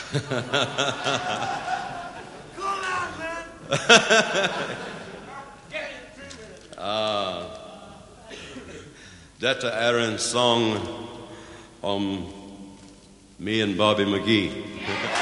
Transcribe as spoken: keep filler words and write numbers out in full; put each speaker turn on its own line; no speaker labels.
on, man.
Ah, Detta är en song om me and Bobby McGee.